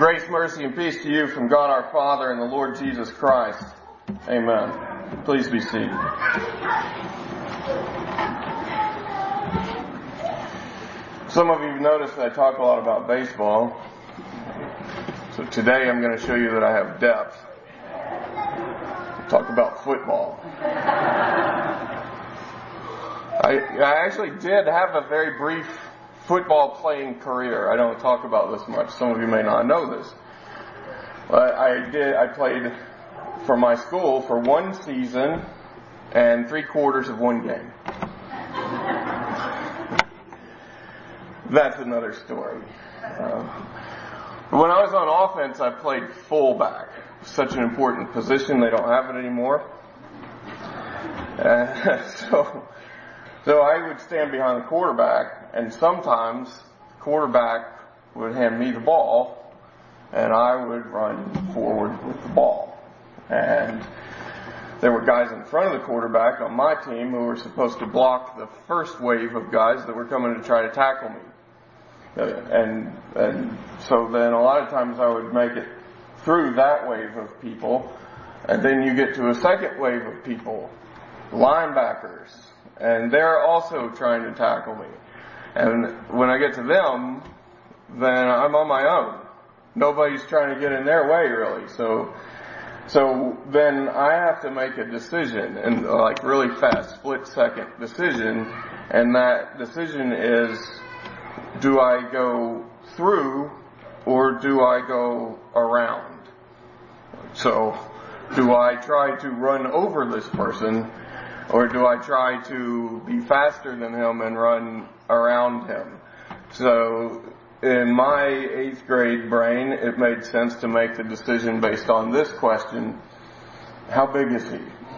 Grace, mercy, and peace to you from God our Father and the Lord Jesus Christ. Amen. Please be seated. Some of you have noticed that I talk a lot about baseball. So today I'm going to show you that I have depth. Talk about football. I actually did have a very brief football playing career. I don't talk about this much. Some of you may not know this. But I played for my school for one season and 3/4 of one game. That's another story. When I was on offense, I played fullback. Such an important position. They don't have it anymore. So I would stand behind the quarterback, and sometimes the quarterback would hand me the ball, and I would run forward with the ball. And there were guys in front of the quarterback on my team who were supposed to block the first wave of guys that were coming to try to tackle me. And so then a lot of times I would make it through that wave of people, and then you get to a second wave of people, linebackers, and they're also trying to tackle me. And when I get to them, then I'm on my own. Nobody's trying to get in their way, really. So then I have to make a decision, and like really fast, split-second decision, and that decision is, do I go through or do I go around? So, do I try to run over this person, or do I try to be faster than him and run around him? So, in my 8th grade brain, it made sense to make the decision based on this question: how big is he?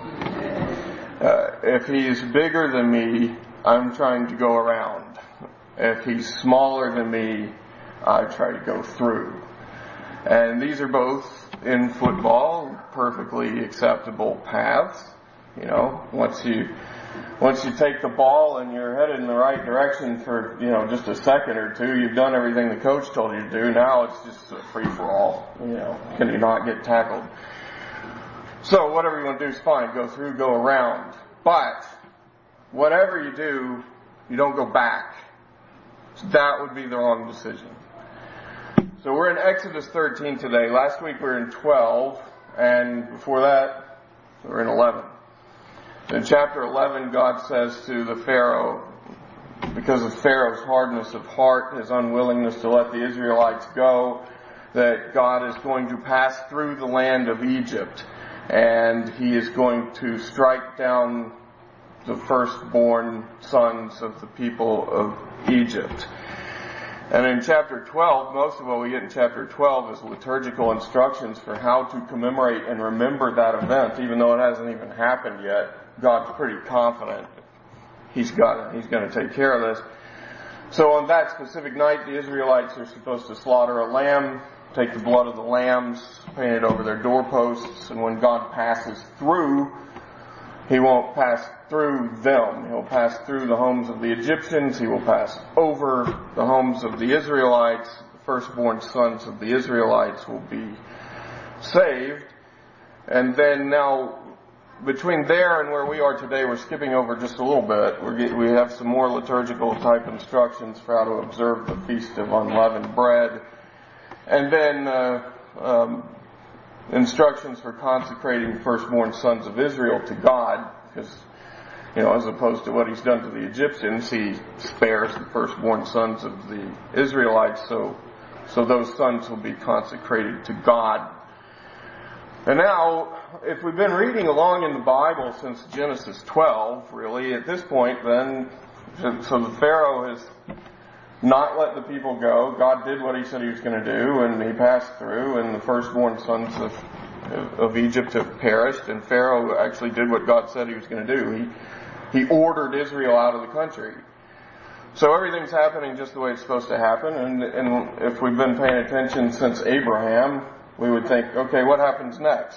If he's bigger than me, I'm trying to go around. If he's smaller than me, I try to go through. And these are both, in football, perfectly acceptable paths. You know, once you take the ball and you're headed in the right direction for, just a second or two, you've done everything the coach told you to do. Now it's just a free-for-all. Can you not get tackled? So whatever you want to do is fine. Go through, go around. But whatever you do, you don't go back. So that would be the wrong decision. So we're in Exodus 13 today. Last week we were in 12, and before that we were in 11. In chapter 11, God says to the Pharaoh, because of Pharaoh's hardness of heart, his unwillingness to let the Israelites go, that God is going to pass through the land of Egypt, and he is going to strike down the firstborn sons of the people of Egypt. And in chapter 12, most of what we get in chapter 12 is liturgical instructions for how to commemorate and remember that event, even though it hasn't even happened yet. God's pretty confident He's going to take care of this. So on that specific night, the Israelites are supposed to slaughter a lamb, take the blood of the lambs, paint it over their doorposts, and when God passes through, He won't pass through them. He'll pass through the homes of the Egyptians. He will pass over the homes of the Israelites. The firstborn sons of the Israelites will be saved. And then now, between there and where we are today, we're skipping over just a little bit. We have some more liturgical type instructions for how to observe the Feast of Unleavened Bread. And then instructions for consecrating firstborn sons of Israel to God, because, as opposed to what He's done to the Egyptians, He spares the firstborn sons of the Israelites, so those sons will be consecrated to God. And now, if we've been reading along in the Bible since Genesis 12, really, at this point then, so the Pharaoh has not let the people go. God did what He said He was going to do, and He passed through, and the firstborn sons of Egypt have perished, and Pharaoh actually did what God said He was going to do. He ordered Israel out of the country. So everything's happening just the way it's supposed to happen, and if we've been paying attention since Abraham, we would think, okay, what happens next?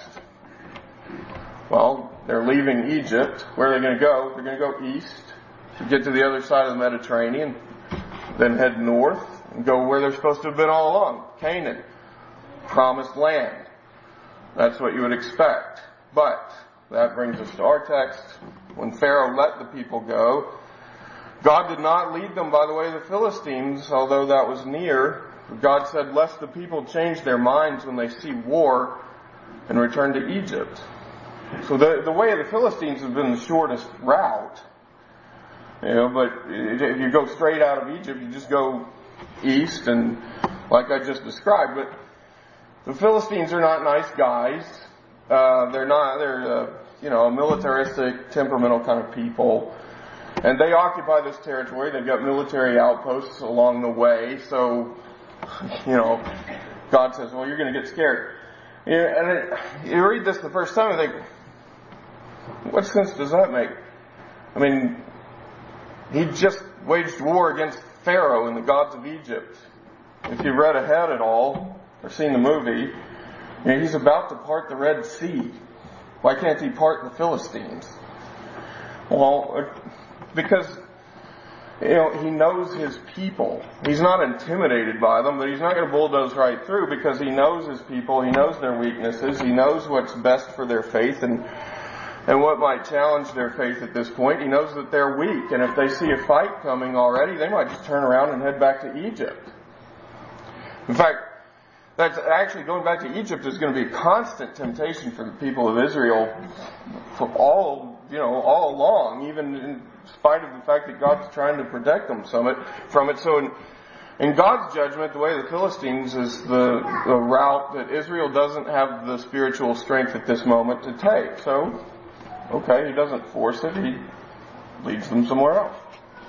Well, they're leaving Egypt. Where are they going to go? They're going to go east to get to the other side of the Mediterranean, then head north and go where they're supposed to have been all along, Canaan. promised land. That's what you would expect. But that brings us to our text. When Pharaoh let the people go, God did not lead them by the way of the Philistines, although that was near. God said, lest the people change their minds when they see war and return to Egypt. So the way of the Philistines has been the shortest route. But if you go straight out of Egypt, you just go east, and like I just described. But the Philistines are not nice guys. They're a militaristic, temperamental kind of people. And they occupy this territory. They've got military outposts along the way. So, God says, well, you're going to get scared. You read this the first time and think, what sense does that make? I mean, he just waged war against Pharaoh and the gods of Egypt. If you've read ahead at all, or seen the movie, he's about to part the Red Sea. Why can't he part the Philistines? Well, because, he knows his people. He's not intimidated by them, but he's not going to bulldoze right through because he knows his people, he knows their weaknesses, he knows what's best for their faith and what might challenge their faith at this point. He knows that they're weak, and if they see a fight coming already, they might just turn around and head back to Egypt. In fact, that's actually going back to Egypt is going to be a constant temptation for the people of Israel for all along, even in spite of the fact that God's trying to protect them from it. So in God's judgment, the way of the Philistines is the route that Israel doesn't have the spiritual strength at this moment to take. So, okay, he doesn't force it, he leads them somewhere else.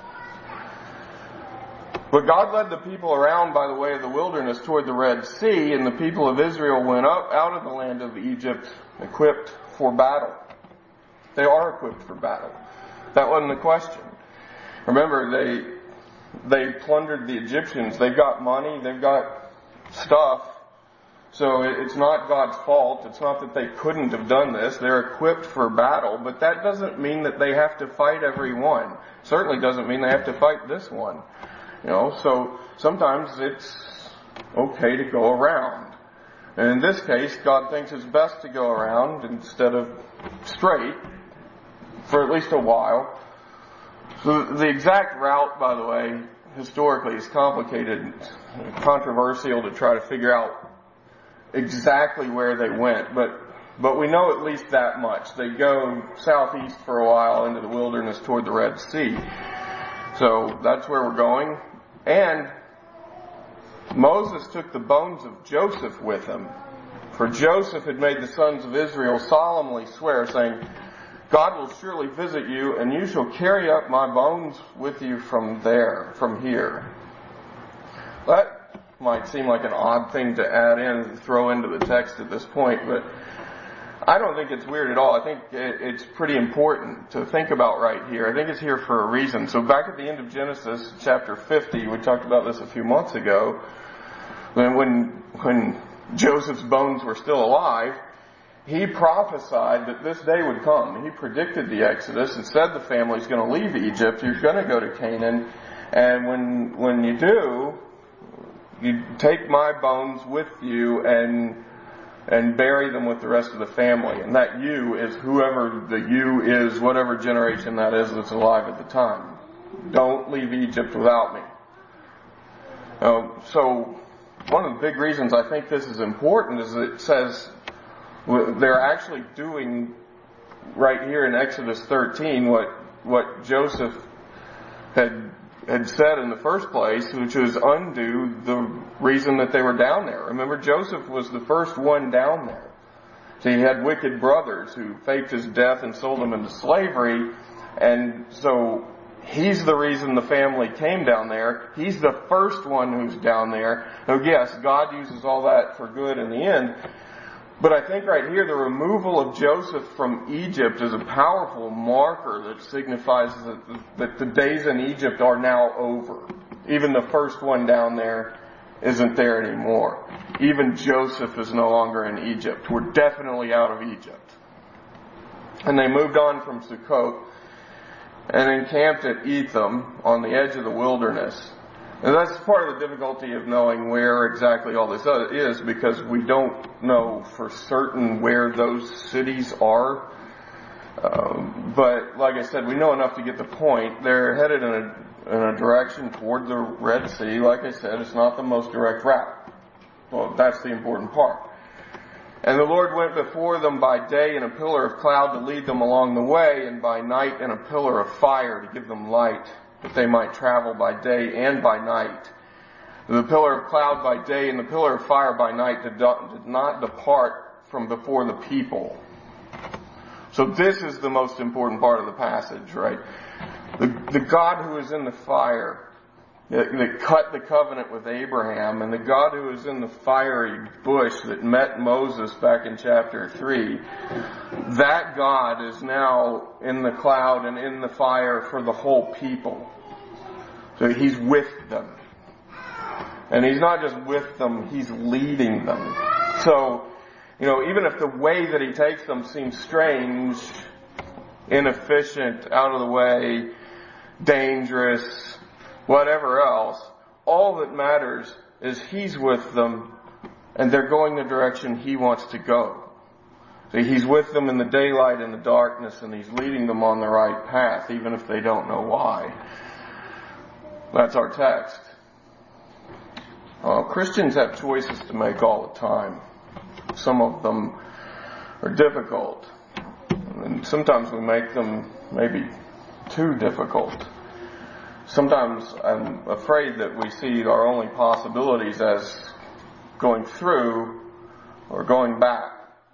But God led the people around by the way of the wilderness toward the Red Sea, and the people of Israel went up out of the land of Egypt equipped for battle. They are equipped for battle. That wasn't the question. Remember, they plundered the Egyptians. They've got money, they've got stuff. So it's not God's fault. It's not that they couldn't have done this. They're equipped for battle, but that doesn't mean that they have to fight every one. Certainly doesn't mean they have to fight this one. So sometimes it's okay to go around. And in this case, God thinks it's best to go around instead of straight for at least a while. So the exact route, by the way, historically is complicated, controversial to try to figure out exactly where they went, but we know at least that much. They go southeast for a while into the wilderness toward the Red Sea. So that's where we're going. And Moses took the bones of Joseph with him. For Joseph had made the sons of Israel solemnly swear, saying, God will surely visit you, and you shall carry up my bones with you from here. That might seem like an odd thing to add in and throw into the text at this point, but I don't think it's weird at all. I think it's pretty important to think about right here. I think it's here for a reason. So back at the end of Genesis chapter 50, we talked about this a few months ago, when Joseph's bones were still alive, he prophesied that this day would come. He predicted the Exodus and said the family's going to leave Egypt. You're going to go to Canaan. And when you do, you take my bones with you and bury them with the rest of the family. And that you is whoever the you is, whatever generation that is that's alive at the time. Don't leave Egypt without me. So one of the big reasons I think this is important is it says they're actually doing right here in Exodus 13 what Joseph had said in the first place, which was undo the reason that they were down there. Remember, Joseph was the first one down there. So he had wicked brothers who faked his death and sold him into slavery, and so he's the reason the family came down there. He's the first one who's down there. So yes, God uses all that for good in the end. But I think right here, the removal of Joseph from Egypt is a powerful marker that signifies that the days in Egypt are now over. Even the first one down there isn't there anymore. Even Joseph is no longer in Egypt. We're definitely out of Egypt. And they moved on from Sukkot and encamped at Etham on the edge of the wilderness. And that's part of the difficulty of knowing where exactly all this is, because we don't know for certain where those cities are. But like I said, we know enough to get the point. They're headed in a direction toward the Red Sea. Like I said, it's not the most direct route. Well, that's the important part. And the Lord went before them by day in a pillar of cloud to lead them along the way, and by night in a pillar of fire to give them light, that they might travel by day and by night. The pillar of cloud by day and the pillar of fire by night did not depart from before the people. So this is the most important part of the passage, right? The God who is in the fire, that cut the covenant with Abraham, and the God who is in the fiery bush that met Moses back in chapter 3, that God is now in the cloud and in the fire for the whole people. So He's with them. And He's not just with them, He's leading them. So, even if the way that He takes them seems strange, inefficient, out of the way, dangerous, whatever else, all that matters is He's with them and they're going the direction He wants to go. So He's with them in the daylight and the darkness, and He's leading them on the right path, even if they don't know why. That's our text. Christians have choices to make all the time. Some of them are difficult, and sometimes we make them maybe too difficult. Sometimes I'm afraid that we see our only possibilities as going through or going back.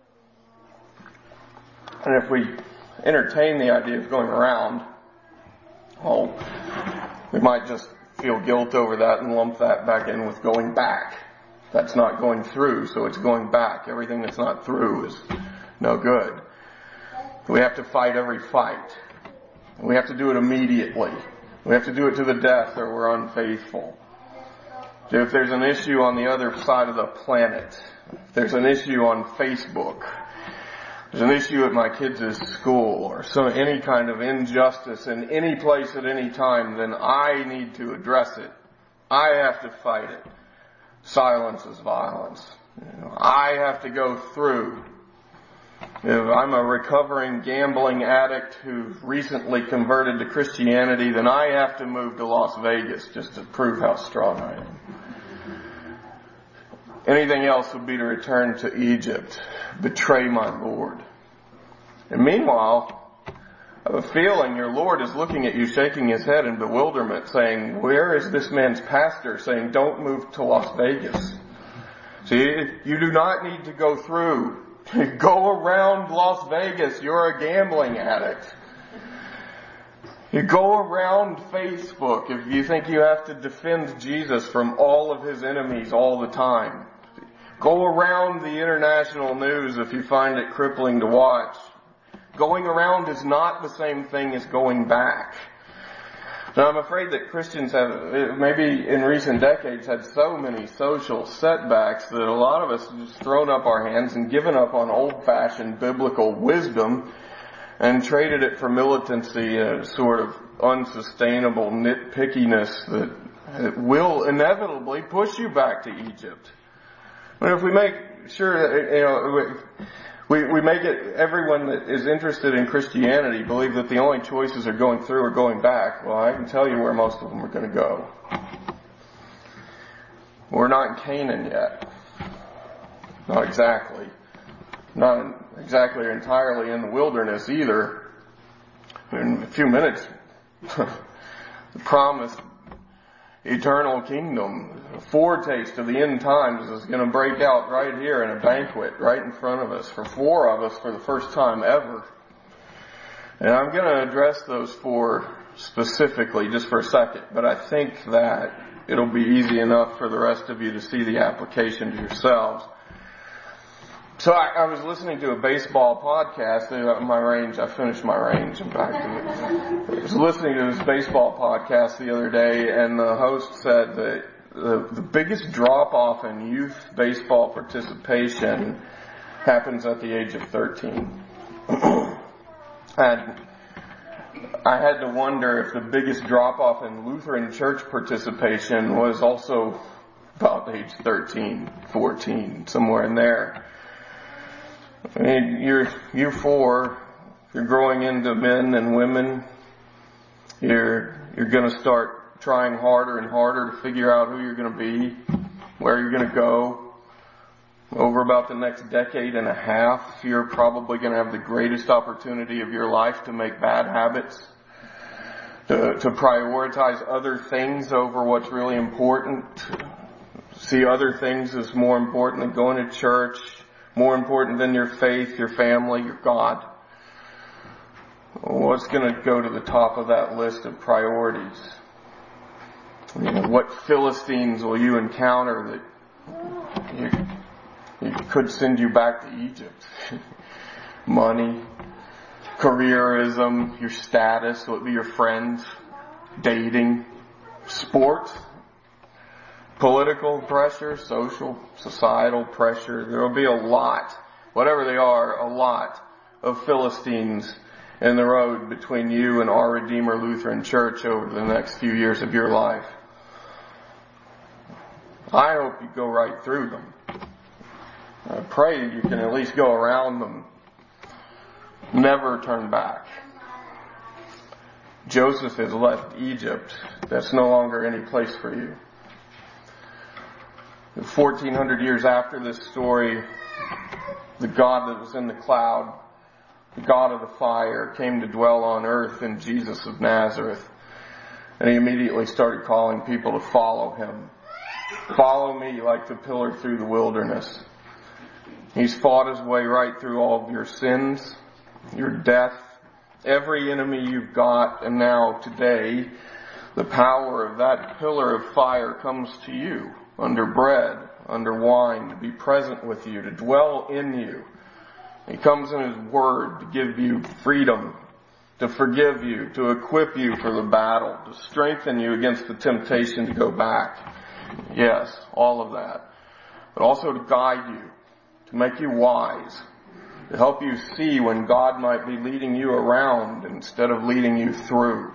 And if we entertain the idea of going around, well, we might just feel guilt over that and lump that back in with going back. That's not going through, so it's going back. Everything that's not through is no good. We have to fight every fight. We have to do it immediately. We have to do it to the death or we're unfaithful. If there's an issue on the other side of the planet, if there's an issue on Facebook, there's an issue at my kids' school, or any kind of injustice in any place at any time, then I need to address it. I have to fight it. Silence is violence. I have to go through. If I'm a recovering gambling addict who recently converted to Christianity, then I have to move to Las Vegas just to prove how strong I am. Anything else would be to return to Egypt, betray my Lord. And meanwhile, I have a feeling your Lord is looking at you, shaking His head in bewilderment, saying, where is this man's pastor saying, don't move to Las Vegas? See, you do not need to go through. Go around Las Vegas. You're a gambling addict. You go around Facebook if you think you have to defend Jesus from all of His enemies all the time. Go around the international news if you find it crippling to watch. Going around is not the same thing as going back. Now, I'm afraid that Christians have, maybe in recent decades, had so many social setbacks that a lot of us have just thrown up our hands and given up on old-fashioned biblical wisdom and traded it for militancy and a sort of unsustainable nitpickiness that will inevitably push you back to Egypt. But if we make sure that, we make it, everyone that is interested in Christianity believe that the only choices are going through or going back, well, I can tell you where most of them are going to go. We're not in Canaan yet. Not exactly. Not exactly or entirely in the wilderness either. In a few minutes, the promised eternal kingdom, a foretaste of the end times, is going to break out right here in a banquet right in front of us for 4 of us for the first time ever. And I'm going to address those 4 specifically just for a second, but I think that it'll be easy enough for the rest of you to see the application to yourselves. So I was listening to a baseball podcast. I finished my range. I'm back to it. I was listening to this baseball podcast the other day, and the host said that the biggest drop-off in youth baseball participation happens at the age of 13. And I had to wonder if the biggest drop-off in Lutheran church participation was also about age 13, 14, somewhere in there. I mean, you're four, you're growing into men and women, you're going to start trying harder and harder to figure out who you're going to be, where you're going to go. Over about the next decade and a half, you're probably going to have the greatest opportunity of your life to make bad habits, to prioritize other things over what's really important, see other things as more important than going to church, more important than your faith, your family, your God. What's going to go to the top of that list of priorities? What Philistines will you encounter that it could send you back to Egypt? Money, careerism, your status, will it be your friends, dating, sport, political pressure, social, societal pressure. There will be a lot, whatever they are, a lot of Philistines in the road between you and our Redeemer Lutheran Church over the next few years of your life. I hope you go right through them. I pray you can at least go around them. Never turn back. Joseph has left Egypt. That's no longer any place for you. 1,400 years after this story, the God that was in the cloud, the God of the fire, came to dwell on earth in Jesus of Nazareth. And he immediately started calling people to follow him. Follow me like the pillar through the wilderness. He's fought his way right through all of your sins, your death, every enemy you've got, and now today, the power of that pillar of fire comes to you under bread, under wine, to be present with you, to dwell in you. He comes in his word to give you freedom, to forgive you, to equip you for the battle, to strengthen you against the temptation to go back. Yes, all of that. But also to guide you, to make you wise, to help you see when God might be leading you around instead of leading you through.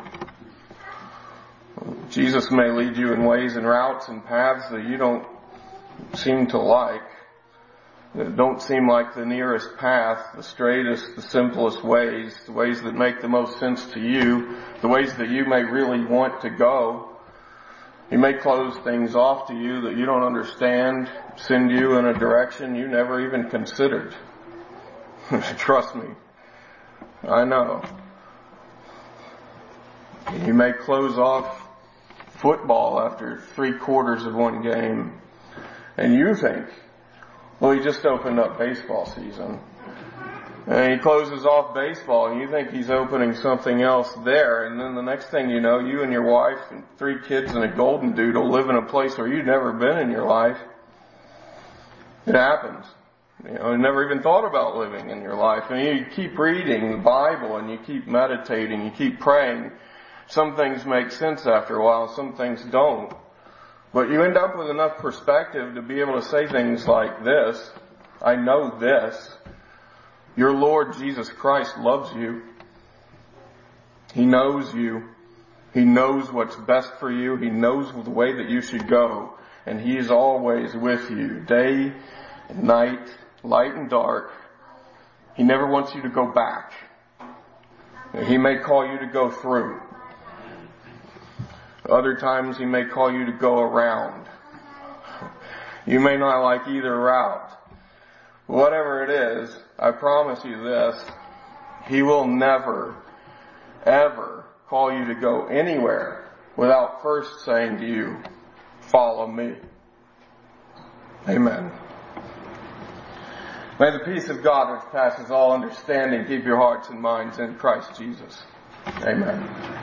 Jesus may lead you in ways and routes and paths that you don't seem to like, that don't seem like the nearest path, the straightest, the simplest ways, the ways that make the most sense to you, the ways that you may really want to go. He may close things off to you that you don't understand, send you in a direction you never even considered. Trust me, I know. He may close off football after 3/4 of one game, and you think, well, he just opened up baseball season. And he closes off baseball and you think he's opening something else there, and then the next thing you know, you and your wife and 3 kids and a golden doodle live in a place where you've never been in your life. It happens. You never even thought about living in your life. And you keep reading the Bible and you keep meditating, you keep praying. Some things make sense after a while, some things don't. But you end up with enough perspective to be able to say things like this: I know this. Your Lord Jesus Christ loves you. He knows you. He knows what's best for you. He knows the way that you should go. And He is always with you, day and night, light and dark. He never wants you to go back. He may call you to go through. Other times He may call you to go around. You may not like either route. Whatever it is, I promise you this: He will never, ever call you to go anywhere without first saying to you, follow me. Amen. May the peace of God, which passes all understanding, keep your hearts and minds in Christ Jesus. Amen.